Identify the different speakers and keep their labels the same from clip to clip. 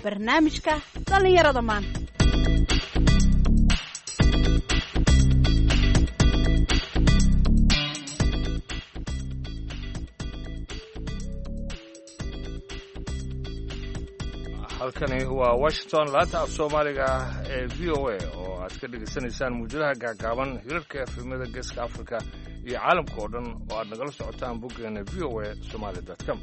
Speaker 1: barnaamijka dhallinyarada maanta.
Speaker 2: halkani waa Washington laanta af Soomaaliga ee VOA oo aad ka dhageysanaysaan muujadaha gaagaaban hirarka efemada Geeska Afrika iyo caalamka oo dhan oo aad nagala socotaan boggeena voasomali.com.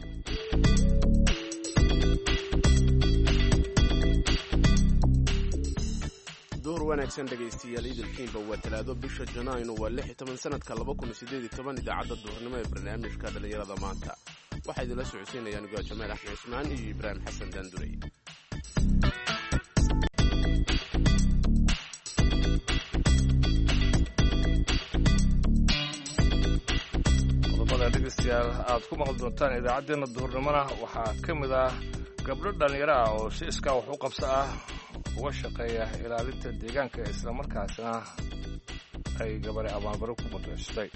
Speaker 3: door wanaagsan dhageystayaal idilkiinba waa talaado bisha Janaayo waa 16 sanadka 2018 idaacadda duhurnimo ee barnaamijka dhalinyarada maanta waxaa idinla socodsiinayaan aniga Jamaal Axmed Ismaan iyo Ibrahim Xasan Dandurey.
Speaker 2: dhegeystayaal aad ku maqli doontaan idaacadeena duhurnimona waxaa ka mid ah gabdho dhalinyaro ah oo si iskaa wax u qabso ah uga shaqeeya ilaalinta deegaanka isla markaasna ay gabadha abaanbaro ku mutaystay.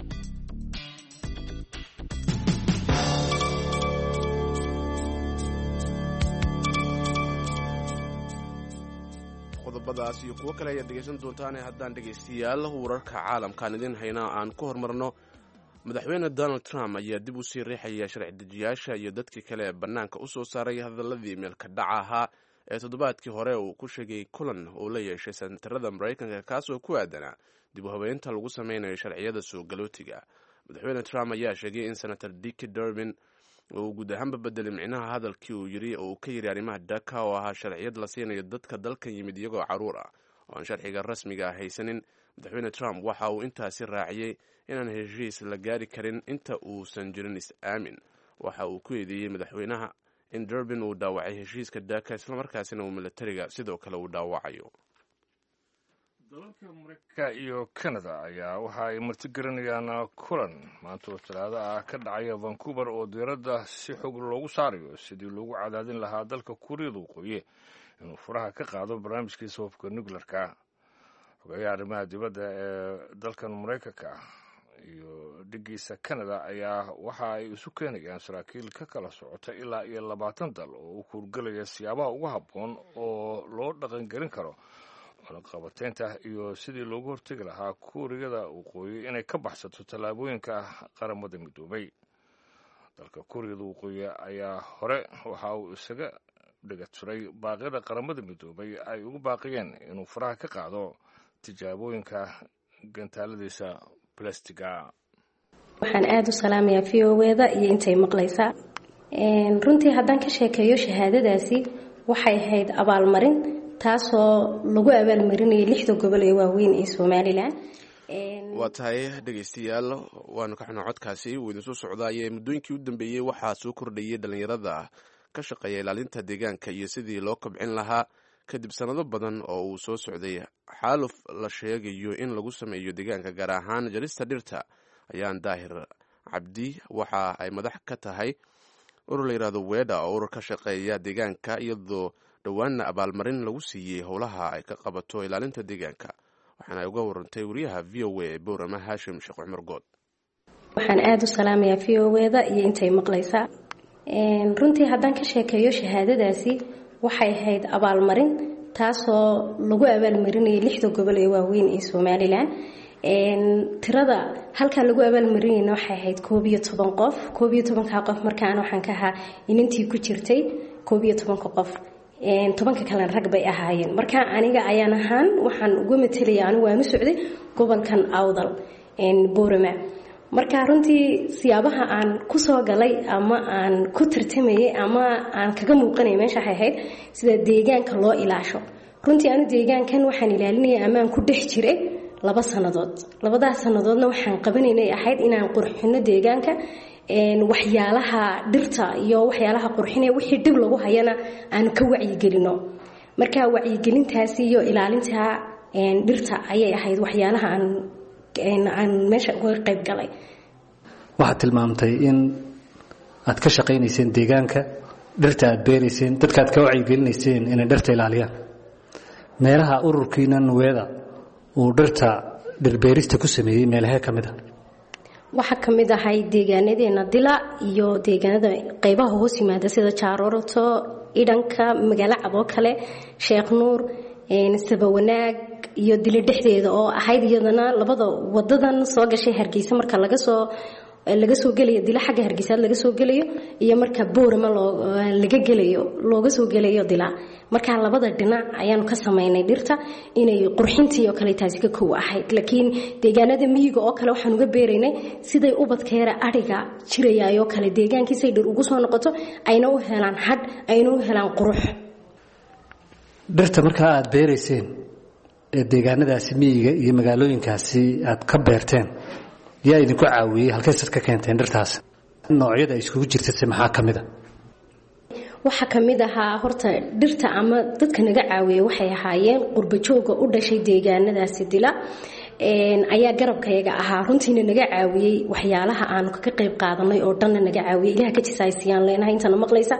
Speaker 3: qodobadaas iyo kuwo kale ayaad dhegeysan doontaan haddaan dhegeystayaal wararka caalamkaan idin haynaa aan ku hormarno. madaxweyne Donald Trump ayaa dib u sii riixaya sharci dejiyaasha iyo dadkii kale ee bannaanka u soo saaray hadaladii meelka dhaca ahaa ee toddobaadkii hore uu ku sheegay kulan uu la yeeshay senatarada Mareykanka kaasoo ku aadanaa dib u habeynta lagu sameynayo sharciyada soo galootiga. madaxweyne Trump ayaa sheegay in senator Dick Durbin uu guud ahaanba bedelay micnaha hadalkii uu yiri oo uu ka yiri arrimaha DACA oo ahaa sharciyad la siinayo dadka dalkan yimid iyagoo caruur ah oo aan sharciga rasmiga ah haysanin. madaxweyne Trump waxa uu intaasi raaciyay inaan heshiis la gaari karin inta uusan jirin is-aamin. waxa uu ku eedeeyey madaxweynaha in Durbin uu dhaawacay heshiiska DACA islamarkaasina uu militariga sidoo kale uu dhaawacayo.
Speaker 2: dalalka Mareykanka iyo Canada ayaa waxa ay martigelinayaan kulan maanta oo Talaado ah ka dhacaya Vancouver oo diiradda si xoog loogu saarayo sidii loogu cadaadin lahaa dalka Kuuriyada Waqooyi inuu furaha ka qaado barnaamijkiisa hubka nuclear-ka. xogayaha arrimaha dibadda ee dalkan Mareykanka iyo dhigiisa Canada ayaa waxa ay isu keenayaan saraakiil ka kala socota ilaa iyo 20 dal oo u kurgalaya siyaabaha ugu habboon oo loo dhaqangelin karo qabateynta iyo sidii loogu hortagi lahaa Kuuriyada Waqooyi inay ka baxsato tallaabooyinka qaramada midoobay. dalka Kuuriyada Waqooyi ayaa hore waxa uu isaga dhigaturay baaqyada qaramada midoobay ay ugu baaqiyeen inuu faraha ka qaado tijaabooyinka gantaaladiisa plastiga.
Speaker 4: waxaan aad u salaamayaa VOA-da iyo intay maqlaysaa. runtii haddaan ka sheekeeyo shahaadadaasi waxay ahayd abaalmarin taasoo lagu abaalmarinayay 6 gobol ee waaweyn ee Soomaaliland.
Speaker 3: waa tahay dhegeystayaal waanu ka xunaa codkaasi uu idin soo socdaayay muddooyinkii u dambeeyay waxaa soo kordhayay dhalinyarada ka shaqeeya ilaalinta deegaanka iyo sidii loo kobcin lahaa kadib sanado badan oo uu soo socday xaaluf la sheegayo in lagu sameeyo deegaanka gaar ahaan jarista dhirta. ayaan daahir cabdi waxa ay madax ka tahay urur la yiraahdo Weda oo urur ka shaqeeya deegaanka iyadoo dhawaanna abaalmarin lagu siiyey howlaha ay ka qabato ilaalinta deegaanka. waxaana ay uga warantay wariyaha VOA Boorama Hashim Sheekh Cumar Good.
Speaker 4: waxaan aad u salaamayaa VOA-da iyo intay maqlaysaa. runtii haddaan ka sheekeeyo shahaadadaasi waxay ahayd abaalmarin taasoo lagu abaalmarinayay 6 gobol ee waaweyn ee Soomaaliland. tirada halka lagu abaalmarinayna waxay ahayd 11 qof. 11 qof markaan waxaan ka ahaa inantii ku jirtay 11 qof. 10 kale rag bay ahaayeen. marka aniga ayaan ahaan waxaan ugu metelaya anigu waan u socday gobolkan Awdal Boorama. marka runtii siyaabaha aan ku soo galay ama aan ku tartamayay ama aan kaga muuqanay meesha waxay ahayd sida deegaanka loo ilaasho. runtii anu deegaankan waxaan ilaalinayay ama aan ku dhex jiray 2 sanadood. 2 sanadoodna waxaan qabanaynay ahayd inaan qurxino deegaanka waxyaalaha dhirta iyo waxyaalaha qurxinaya wixii dib lagu hayana aan ka wacyigelino. marka wacyigelintaasi iyo ilaalinta dhirta ayay ahayd waxyaalaha aan meesha uga qayb galay.
Speaker 5: waxaad tilmaamtay in aad ka shaqaynayseen deegaanka dhirta aad beerayseen dadka aad ka wacyigelinayseen inay dhirta ilaaliyaan. meelaha ururkiina Weda uu dhirta dhirbeerista ku sameeyay meelaha ka mid ah
Speaker 4: waxaa ka mid ahay deegaanadeena dila iyo deegaanada qaybaha hoos yimaada sida jaaroroto idhanka magaalo cad oo kale sheekh nuur sabawanaag iyo dila dhexdeeda oo ahayd iyadana labada wadadan soo gashay hargeysa marka laga soo gelayo dila xagga hargeysa laga soo gelayo iyo marka boorama laga gelayo looga soo gelayo dila marka labada dhinac ayaanu ka sameynay dhirta inay qurxintii oo kale taasi ka koow ahayd laakiin deegaanada miyiga oo kale waxaan uga beeraynay siday ubadkeera ariga jirayay oo kale deegaankiisay dhir ugu soo noqoto ayna u helaan hadh ayna u helaan qurux
Speaker 5: dhirta marka aad beerayseen ee deegaanadaasi miyiga iyo magaalooyinkaasi aad ka beerteen yaa idinku caawiyey halkaysaad ka keenteen dhirtaas noocyada ay iskugu jirtase maxaa ka mid a
Speaker 4: waxaa ka mid ahaa horta dhirta ama dadka naga caawiyey waxay ahaayeen qurbajooga u dhashay deegaanadaasi dila ayaa garabkayaga ahaa runtiina naga caawiyey waxyaalaha aanu kaga qayb qaadanay oo dhanna naga caawiyey ilaha ka jisaysiyaan leenahay intana maqlaysa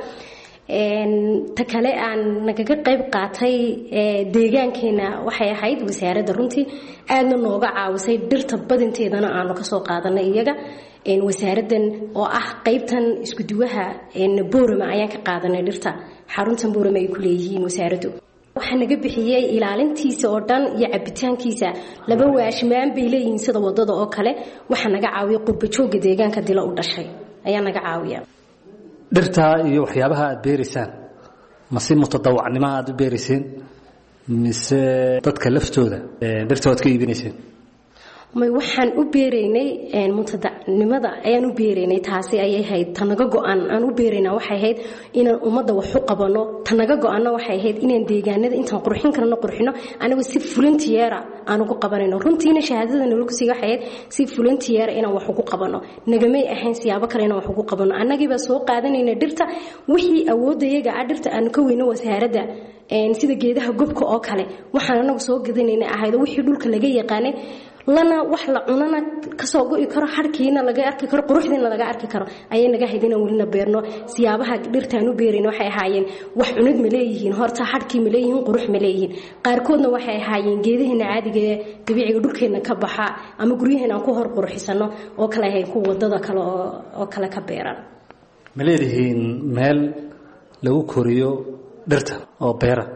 Speaker 4: ta kale aan nagaga qayb qaatay deegaankeena waxay ahayd wasaaradda runtii aadna nooga caawisay dhirta badinteedana aanu kasoo qaadanay iyaga wasaaraddan oo ah qaybtan iskuduwaha boorama ayaan ka qaadanay dhirta xaruntan boorama ay ku leeyihiin wasaaraddu waxaa naga bixiyey ilaalintiisa oo dhan iyo cabitaankiisa laba waashmaan bay leeyihiin sida wadada oo kale waxaa naga caawiya qurbajooga deegaanka dila u dhashay ayaa naga caawiya
Speaker 5: dhirta iyo waxyaabaha aad beeraysaan ma si mutadawacnimo aad u beerayseen mise dadka laftooda dhirta waad ka iibinayseen
Speaker 4: may waxaan u beeraynay mutadacnimada ayaan u beeraynay taasi ayay ahayd tanaga go-an aan u beeraynaa waxay ahayd inaan ummadda wax u qabano tanaga go-anna waxay ahayd inaan deegaanada intaan qurxin karno qurxino anigu si volunteera aan ugu qabanayno runtiina shahaadada nalagu sii waxay ahayd si volunteera inaan wax ugu qabano nagamay ahayn siyaabo kale inaan wax ugu qabano annagiibaa soo qaadanayna dhirta wixii awoodayaga ah dhirta aan ka weyno wasaaradda sida geedaha gobka oo kale waxaan anagu soo gadanayna ahayd wixii dhulka laga yaqaanay lana wax la cunana kasoo go'i karo harkiina laga arki karo quruxdiina laga arki karo ayay naga hayd inaan welina beerno siyaabaha dhirtaan u beerayno waxay ahaayeen wax cunid ma leeyihiin horta harkii ma leeyihiin qurux ma leeyihiin qaarkoodna waxay ahaayeen geedaheena caadiga ee dabiiciga dhulkeena ka baxa ama guryaheena aan ku hor qurxisano oo kale ahayn ku wadada kale oo kale ka beeran
Speaker 5: ma leedihiin meel lagu koriyo dhirta oo beera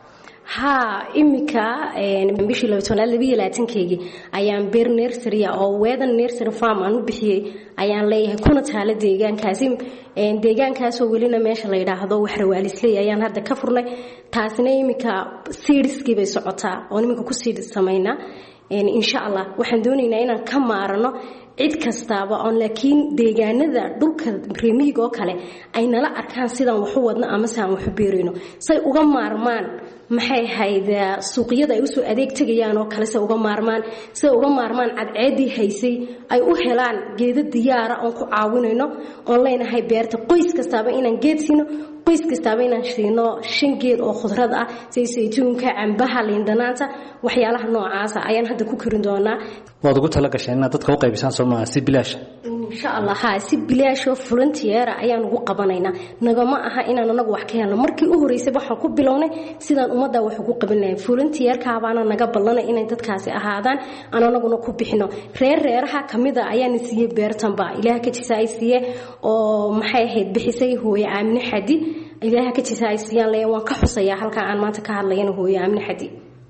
Speaker 4: imika bishii 2022 ayaan beer nursery oo weedan nursery farm aan u bixiyay ayaan leeyahay kuna taala deegaankaas oo welina meesha la yiraahdo wax rawaalisley ayaan hadda ka furnay taasina imika seedskii bay socotaa oo imika ku seed sameynaa insha Allah waxaan doonaynaa inaan ka maarano cid kastaaba oo laakiin deegaanada dhulka reemiga oo kale ay nala arkaan sidaan wax u wadno ama saan wax u beerino say uga maarmaan maxay hayda suuqyada ay u soo adeeg tagayaan oo kale say uga maarmaan cadceedii haysay ay u helaan geedo diyaar ah oo ku caawinayno oo leenahay beerta qoys kastaaba inaan geed siino qoys kastaaba inaan siino 5 geed oo khudrad ah sida saytuunka cambaha liindanaanta waxyaalaha noocaas ah ayaan hadda ku karin doonaa
Speaker 5: waad ugu tala gashay inaad dadka u qaybisaan Soomaaliya si bilaash
Speaker 4: insha Allah si bilaash oo volunteer ayaan ugu qabanaynaa nagama aha inaan anagu wax ka helno markii u horeysay waxaan ku bilownay sidaan ummadda wax ugu qabanayay volunteer ka baana naga ballanay inay dadkaasi ahaadaan anaguna ku bixino reeraha kamida ayaan siiyay beertanba ilaaha ka jisaaysiye oo maxay ahayd bixisay hooyo Aamine Xadi ilaaha ka jisaaysiyan leeyahay waan ka xusayaa halka aan maanta ka hadlayno hooyo Aamine Xadi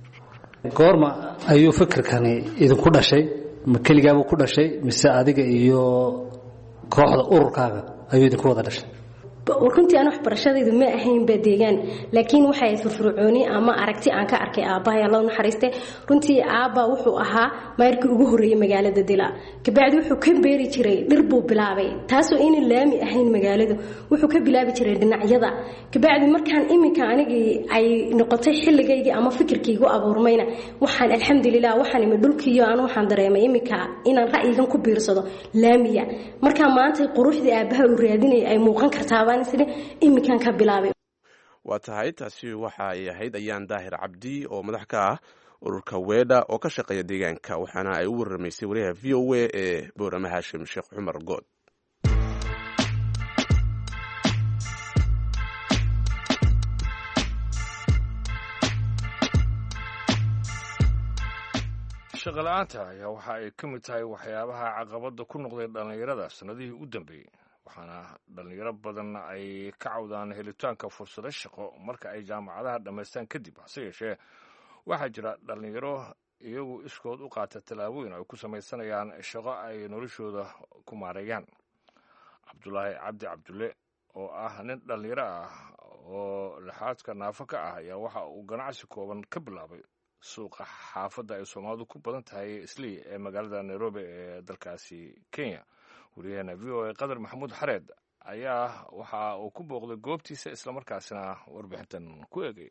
Speaker 5: goorma ayuu fikirkani idinku dhashay ma kaligaaba ku dhashay mise adiga iyo kooxda ururkaaga ayuu idinku wada dhashay
Speaker 4: runtii aan waxbarashadaydu ma ahayn deegaan laakiin waxay furfurcooni ama aragti aan ka arkay aabahay Allah naxariiste runtii aaba wuxuu ahaa mayrkii ugu horeeyay magaalada Dila kabacdi wuxuu ka beeri jiray dhir buu bilaabay taasoo in laami ahayn magaalada wuxuu ka bilaabi jiray dhinacyada kabacdi markaan imika anigii ay noqotay xilligayga ama fikirkaygu abuurmayna waxaan alxamdulillah waxaan imi dhulkiyo aan waxaan dareemay imika inaan ra'yigan ku biirsado laamiya marka maanta quruxdii aabaha uu raadinay ay muuqan kartaa imikan ka bilaabay
Speaker 3: waa tahay taasi waxa ay ahayd ayaan daahir cabdi oo madax ka ah ururka weedha oo ka shaqeeya deegaanka waxaana ay u waramaysay wariyaha VOA ee Boorama Haashim Sheekh Cumar Good
Speaker 2: shaqo la-aanta ayaa waxa ay ka mid tahay waxyaabaha caqabada ku noqday dhallinyarada sannadihii u dambeeyey waxaana dhallinyaro badan ay ka cawdaan helitaanka fursado shaqo marka ay jaamacadaha dhammaystaan kadib hase yeeshee waxaa jira dhallinyaro iyagu iskood u qaata tallaabooyin ay ku samaysanayaan shaqo ay noloshooda ku maareeyaan cabdulaahi cabdi cabdulle oo ah nin dhallinyaro ah oo lixaadka naafo ka ah ayaa waxa uu ganacsi kooban ka bilaabay suuqa xaafadda ay soomaalidu ku badan tahay islii ee magaalada nairobi ee dalkaasi kenya wariyaheena v o a qadar maxamuud xareed ayaa waxa uu ku booqday goobtiisa islamarkaasina warbixintan ku eegaya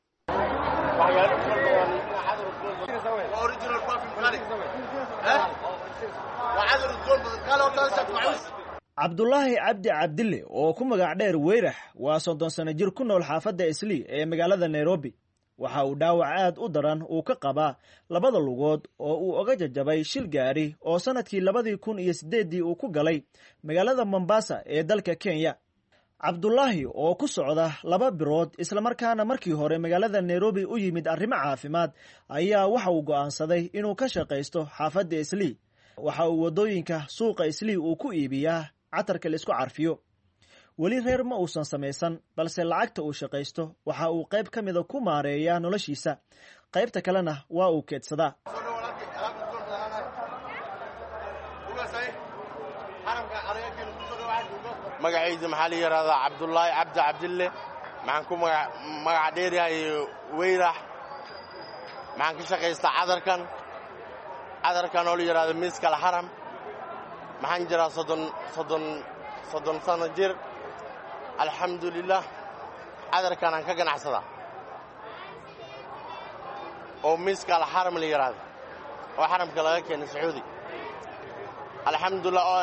Speaker 6: cabdulaahi cabdi cabdille oo ku magac dheer weyrax waa 30 sano jir ku nool xaafadda islii ee magaalada nairobi waxa uu dhaawac aad u daran uu ka qabaa labada lugood oo uu oga jajabay shil gaari oo sanadkii 2008 uu ku galay magaalada Mombasa ee dalka Kenya cabdulaahi oo ku socda 2 birood isla markaana markii hore magaalada Nairobi u yimid arrimo caafimaad ayaa waxa uu go'aansaday inuu ka shaqeysto xaafadda islii waxa uu wadooyinka suuqa islii uu ku iibiyaa catarka la isku carfiyo weli reer ma uusan samaysan balse lacagta uu shaqaysto waxa uu qayb ka mida ku maareeyaa noloshiisa qaybta kalena waa uu keedsadaa
Speaker 7: magacayda maxaa la yiraahdaa cabdulaahi cabdi cabdille maxaan ku magac dheeryahay weyrax maxaan ka shaqaystaa cadarkan oo la yiraahdo miskal haram maxaan jiraa soddon sano jir alxamdulilah cadarkan aan ka ganacsadaa oo miskal haram la yiraahdo oo xaramka laga keenay sacuudi alxamdulilah oo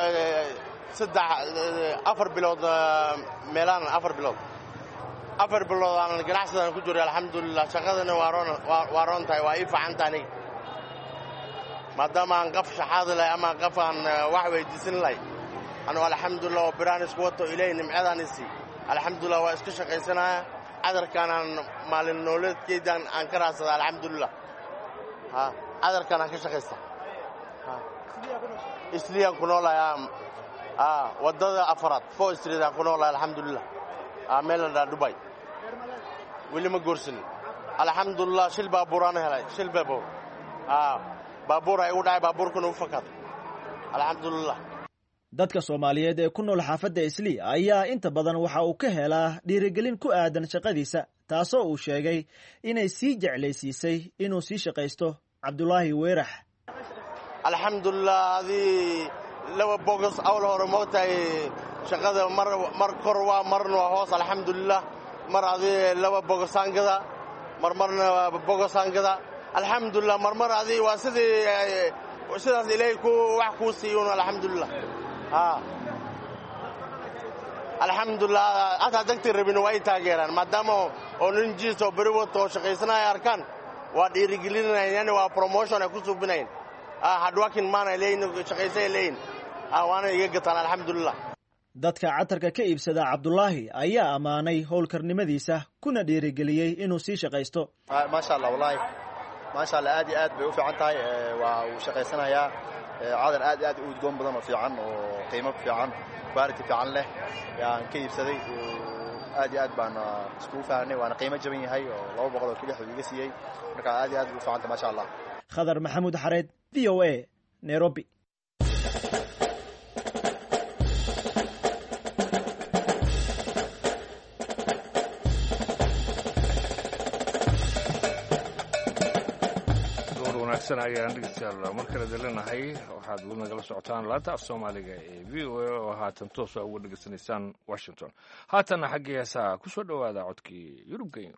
Speaker 7: 4 bilood meelaan 4 bilood aan ganacsadaan ku jiray alxamdulilah shaqadana waa roon tahay waa ii fiican tahay maadaama aan qaf shaxaad leh ama qaf aan wax weydiisan lahay anuu alxamdulilah oo biraan isku wato ilaahay nimcadaan isi alxamdulilah waa isku shaqaysanaya cadarkan aan maalin nololeedkeedaan aan ka raasada alxamdulilah cadarkan aan ka shaqaysta isliyaan ku noolahay wadada afaraad fo street aan ku noolahay alxamdulilah meel la Dubai weli ma goorsanin alxamdulilah shil baabuuraan helay shil baabuur ay u dhacay baabuurkuna u fakaday alxamdulilah
Speaker 6: dadka Soomaaliyeed ee ku nool xaafadda islii ayaa inta badan waxa uu ka helaa dhiirigelin ku aadan shaqadiisa taasoo uu sheegay inay sii jeclaysiisay inuu sii shaqaysto cabdulaahi weyrax
Speaker 7: alxamdulilah laba bogus awl hore mootay shaqada mar kor waa marna hoos alxamdulilah mar laba bogosaangada marna bogosaangada alxamdulilah mar waa sidaas ilaahay wax ku siiyay alxamdulilah alxamdulilah hata dagtii rabin waa ay taageeraan maadaama oo nin jiis oo beri wato shaqaysanaya arkaan waa dhiirigelinayaan waa promotion ay ku suubinayaan hardworking man ay leeyihiin shaqaysay leeyihiin waana iga gataan alxamdulilah
Speaker 6: dadka catarka ka iibsada cabdulaahi ayaa ammaanay howlkarnimadiisa kuna dhiirigeliyey inuu sii shaqaysto
Speaker 8: maasha allah wallaahi maasha allah aad iyo aad bay u fiican tahay waa uu shaqaysanayaa cadar aad u udgoon badan oo fiican oo qiimo fiican quality fiican leh yaan ka iibsaday aad iyo aad baan iskugu fahanay waana qiimo jaban yahay oo 200 oo kaliya iga siiyey marka aad iyo aad u fiican tahay maasha allah
Speaker 6: khadar maxamuud xareed VOA Nairobi
Speaker 2: ayaan dhegeystayaal mar kale dalinahay waxaad weli nagala socotaan laanta af soomaaliga ee v o a oo haatan toosa uga dhegeysanaysaan washington haatanna xaggii heesaha ku soo dhowaada codkii yurub genyo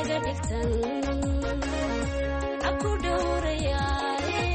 Speaker 9: caga dhigtan aku dhowrayaaye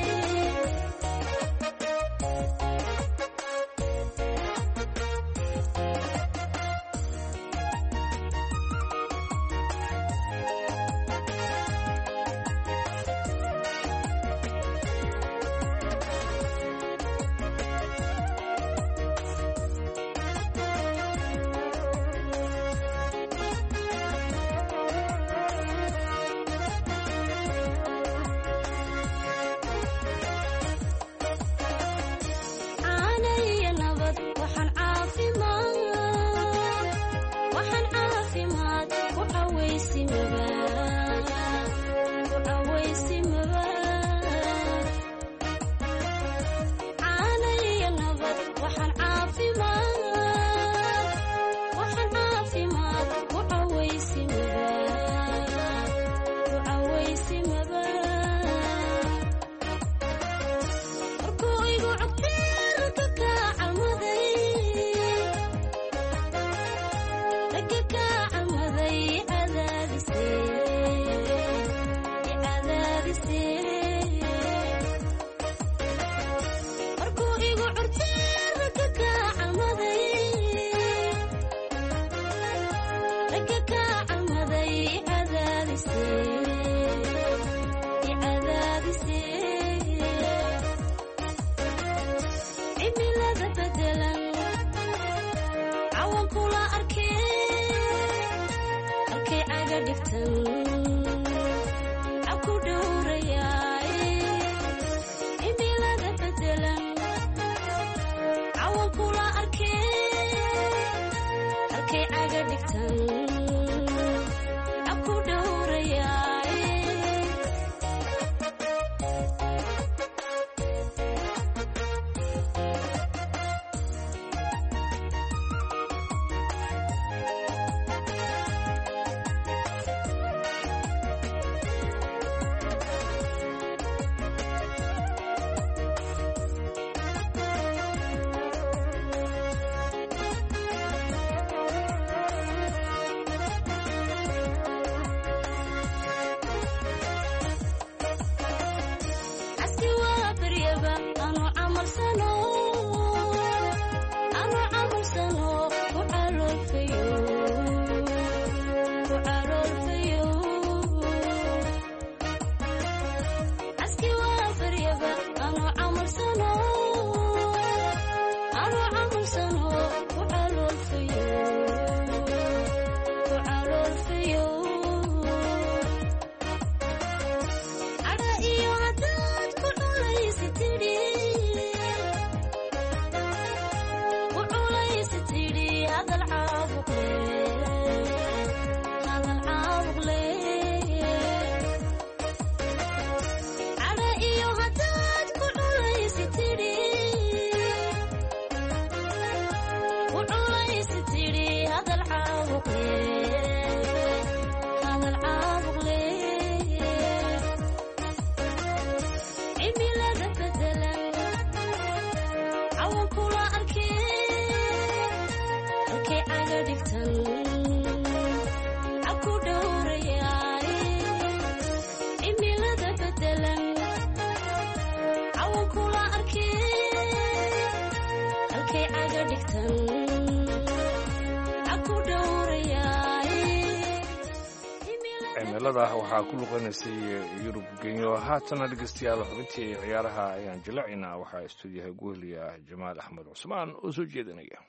Speaker 2: waxaa ku luqanaysay yurub genyo haatana dhegeystayaal xubintii ciyaaraha ayaan jilacinaa waxaa istuudiyaha guhliya jamaal axmed cusmaan oo soo jeedinaya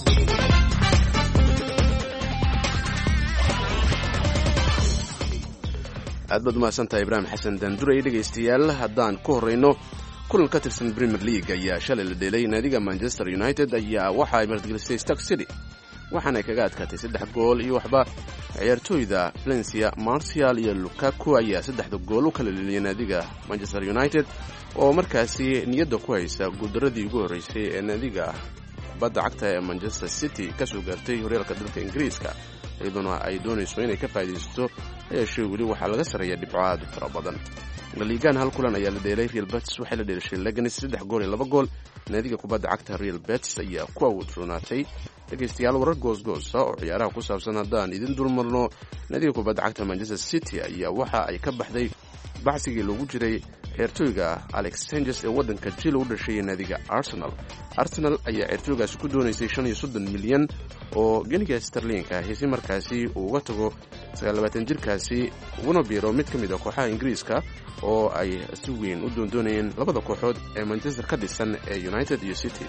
Speaker 3: aad baad umahadsantahay ibraahim xasan daanduray dhegaystayaal haddaan ku horrayno kulan ka tirsan premier league ayaa shalay la dheelay naadiga manchester united ayaa waxa ay martigelisay stark city waxaanay kaga adkaatay 3 gool iyo waxba ciyaartooyda Valencia, Martial iyo Lukaku ayaa 3 gool u kala dhaliyay naadiga Manchester United oo markaasi niyadda ku haysa guuldaradii ugu horeysay ee naadiga kubadda cagta ee Manchester City ka soo gaartay horyaalka dalka Ingiriiska iyaduna ay doonayso inay ka faa'iideysto yeeshee weli waxaa laga sareeyaa dhibco aad u fara badan laligan hal kulan ayaa la dheelay real betis waxay la dheelashay leganes 3 gool iyo 2 gool naadiga kubadda cagta real betis ayaa ku awoodroonaatay dhegaystayaal warar goosgoosa oo ciyaaraha ku saabsan haddaan idin dulmarno naadiga kubadda cagta manchester city ayaa waxa ay ka baxday baxsigii loogu jiray ciyaartooyga alex sanchez ee waddanka jil u dhashay naadiga arsenal ayaa ciyaartooygaasi ku doonaysay 35 milyan oo geniga sterlinka hisi markaasi uu uga tago 29 jirkaasi uguna biiro mid ka mid ah kooxaha ingiriiska oo ay si weyn u doondoonayeen labada kooxood ee manchester ka dhisan ee united iyo city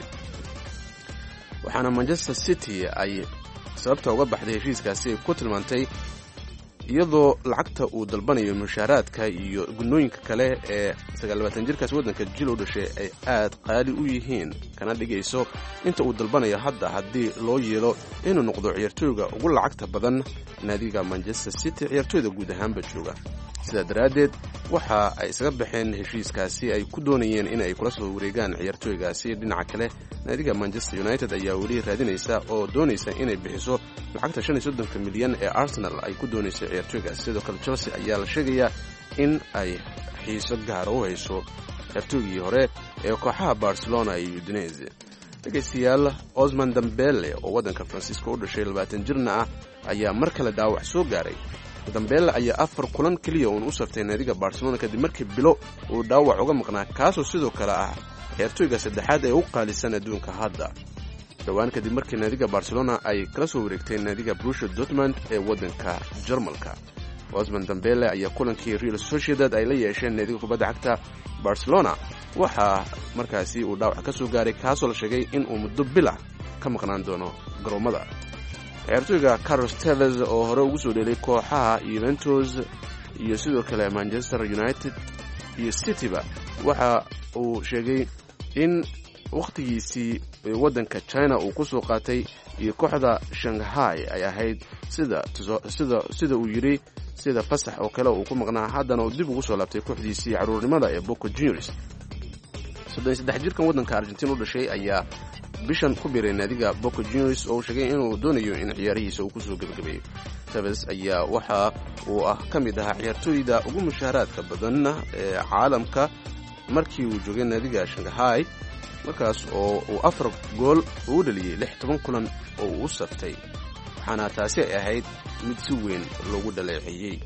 Speaker 3: waxaana manchester city ay sababta uga baxday heshiiskaasi ku tilmaantay iyadoo lacagta uu dalbanayo mushaaraadka iyo gunooyinka kale ee 29 jirkaas waddanka jil u dhashay ay aad qaali u yihiin kana dhigayso inta uu dalbanayo hadda haddii loo yeelo inuu noqdo ciyaartooyga ugu lacagta badan naadiga manchester city ciyaartooyda guud ahaanba jooga sidaa daraaddeed waxa ay isaga baxeen heshiiskaasi ay ku doonayeen in ay kula soo wareegaan ciyaartooygaasi dhinaca kale naadiga manchester united ayaa weli raadinaysa oo doonaysa inay bixiso lacagta 35 milyan ee arsenal ay ku doonaysa ciyaartooygaasi sidoo kale chelsea ayaa la sheegayaa in ay xiiso gaara u hayso ciyaartooygii hore ee kooxaha barcelona iyo udinese dhegaystayaal osman dambele oo waddanka faransiiska u dhashay 20 jirna ah ayaa mar kale dhaawac soo gaaray dambele ayaa 4 kulan keliya uun u saftay naadiga barcelona kadib markii bilo uu dhaawac uga maqnaa kaasoo sidoo kale ah ciyaartooyga saddexaad ee u qaalisan adduunka hadda dhowaan kadib markii naadiga barcelona ay kala soo wareegtay naadiga Borussia Dortmund ee waddanka Jarmalka osman dambele ayaa kulankii Real Sociedad ay la yeesheen naadiga kubadda cagta Barcelona waxa markaasi uu dhaawac ka soo gaaray kaasoo la sheegay in uu muddo bila ka maqnaan doono garoomada ciyaartooyga Carlos Tevez oo hore ugu soo dheelay kooxaha Juventus iyo sidoo kale Manchester United iyo Cityba waxa uu sheegay in waqtigiisii waddanka China uu ku soo qaatay iyo kooxda Shanghai ay ahayd sida uu yiri sida fasax oo kale uu ku maqnaa haddana uu dib ugu soo laabtay kooxdiisii caruurnimada ee Boca Juniors 33 jirkan waddanka Argentina u dhashay ayaa bishan ku biiray naadiga Boca Juniors oo sheegay inuu doonayo in ciyaarihiisa uu ku soo gabagabeeyo Tevez ayaa waxa uu ka mid ahaa ciyaartooyda ugu mushaaraadka badan ee caalamka markii uu joogay naadiga Shanghai markaas oo uu 4 gool u dhaliyay 16 kulan oo uu saftay waxaana taasi ay ahayd mid si weyn loogu dhaleeceeyay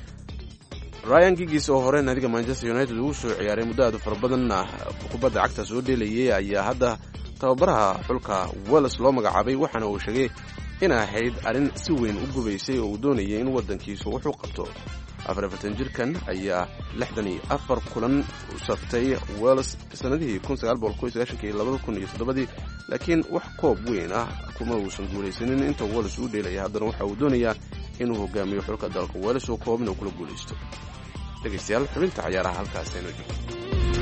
Speaker 3: Ryan Giggs oo hore naadiga Manchester United uu soo ciyaaray muddo aad u fara badan kubadda cagta soo dheelayay ayaa hadda tababaraha xulka Wales loo magacaabay waxaana uu sheegay in ahayd arrin si weyn u gubaysay oo uu doonayay in waddankiisu wuxuu qabto 44 jirkan ayaa 64 kulan u saftay Wales sanadihii 1990 iyo 2007 laakiin wax koob weyn kuma uusan guulaysanin inta Wales uu dheelay haddana waxa uu doonayaa inuu hogaamiyo xulka dalka Wales oo koobna kula guulaysto dhegaystayaal xubinta ciyaaraha halkaas aynu joogno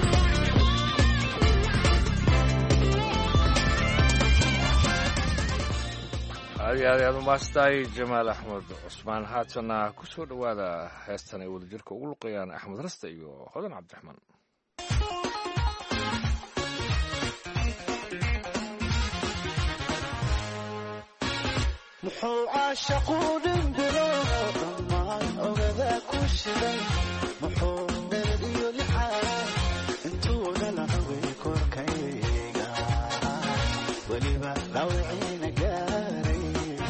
Speaker 2: aad umaastahay jamaal axmed cusmaan haatana ku soo dhowaada heestan ay wadajirka ugu luqayaan axmed raste iyo hodan cabdiraxmaan
Speaker 10: muxuu caashaqu dhimbiro dhammaan ogada ku shiday muxuu dheer iyo lixaa intuu dhalacaway korkayga weliba dhawciina gaaray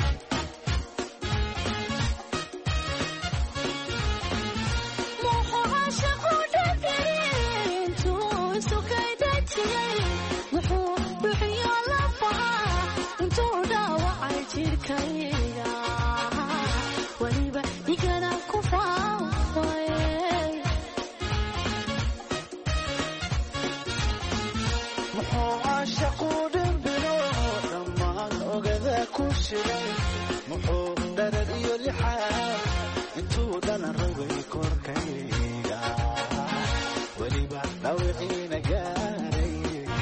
Speaker 9: muxuu caashaqu dhimbiro intuu isukaydatiyay muxuu bixiyo lafaha intuu dhaawacay jirkayga weliba igana ku faafay
Speaker 10: muxuu caashaqu dhimbiro dhammaan ogada ku shiday muxuu dharar iyo lixaa intuu dhalan ragay korkayga weliba dhawciina gaaray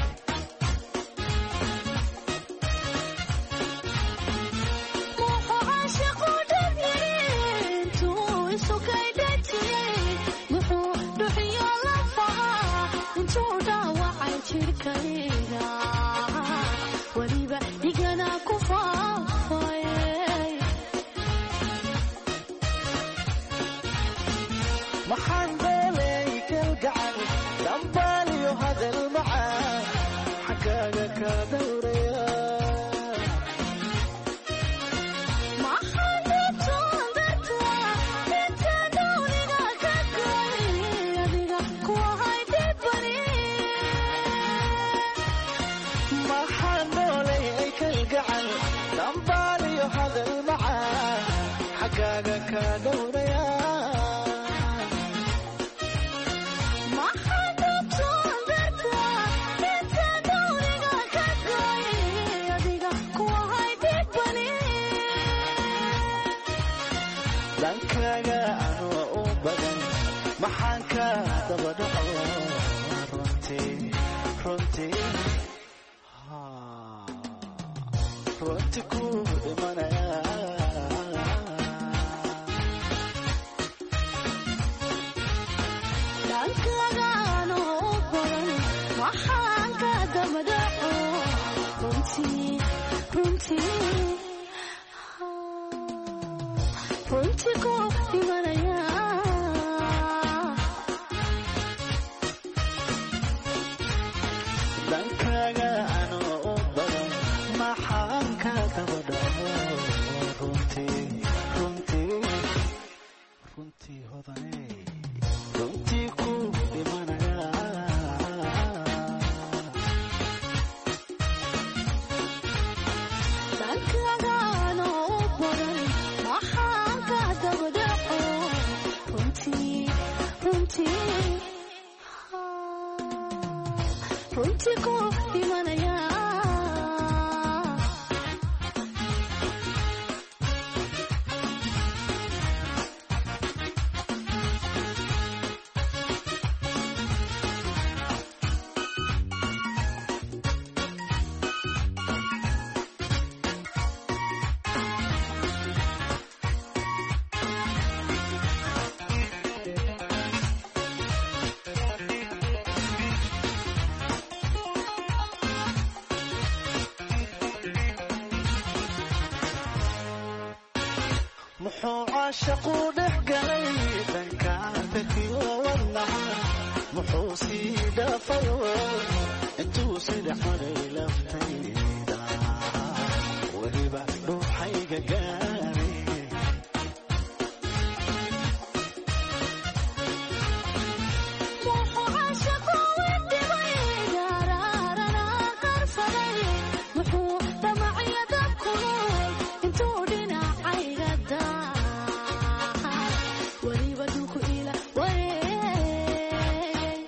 Speaker 9: muxuu caashaqu dhimbiro intuu isukaydatiyay muxuu bixiyo lafaha intuu dhaawacay jirkayga weliba igana ku faafay
Speaker 10: maxaan dheelay xaggaaga ka dhowraya dhankaaga anoo u badan maxaan ka daba dhaco runtii ku dhimanaya
Speaker 9: dhankaaga anoo u badan maxaan ka daba dhaco runtii ku dhimanaya
Speaker 10: dhankaaga anoo u badan maxaan ka daba dhaco runtii hodane runtii ku dhimanaya
Speaker 9: dhankaaga anoo u badan maxaan ka daba dhaco runtii ku dhimanaya
Speaker 10: muxuu caashaqu dhex galay dhanka bekiyo wadnaha muxuu sii dhaafayo intuu si dhex maray laftayda weliba ruuxayga gaaray
Speaker 9: muxuu caashaqu idhibay gaaraarana qarsaday muxuu dhamacya dabkulul intuu dhinacayga daa weliba dhulku ila wareegay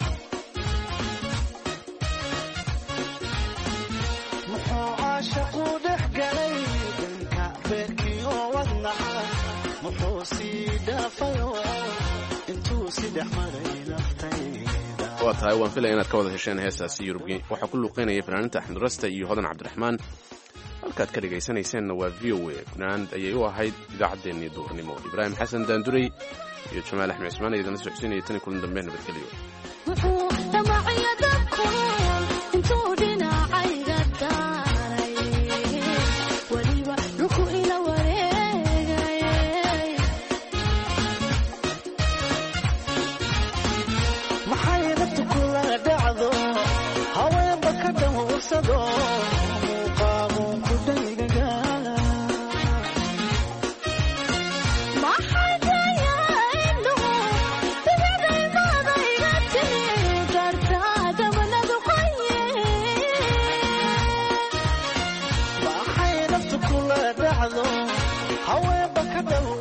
Speaker 10: muxuu caashaqu dhex galay dhanka bekiyo wadnaha muxuu sii dhaafayo intuu si dhex maray laftayda
Speaker 3: waa tahay waan filaya inaad ka wada hesheen heestaasi yurubgi waxaa ku luuqeynaya fanaaniinta axmed rasta iyo hodan cabdiraxmaan halkaad ka dhegaysanayseennna waa v o a fanaanad ayay u ahayd idaacaddeenii duurnimo ibraahim xasan daanduray iyo jamaal axmed cismaan ayadana socodsiinaya tan kulan dambe nabadgelyo
Speaker 9: muxuu dhamacya dabkulul intuu dhinacayga daaray weliba dhulku ila wareegay
Speaker 10: maxay naftu kula dhacdo haweenba ka dhawrsado muuqaabuun ku dhaygaga
Speaker 9: maxay tahay indhuhu bidixday maadayga timi gartaa dabanadu qaye
Speaker 10: maxay naftu kula dhacdo haweenba ka dhaw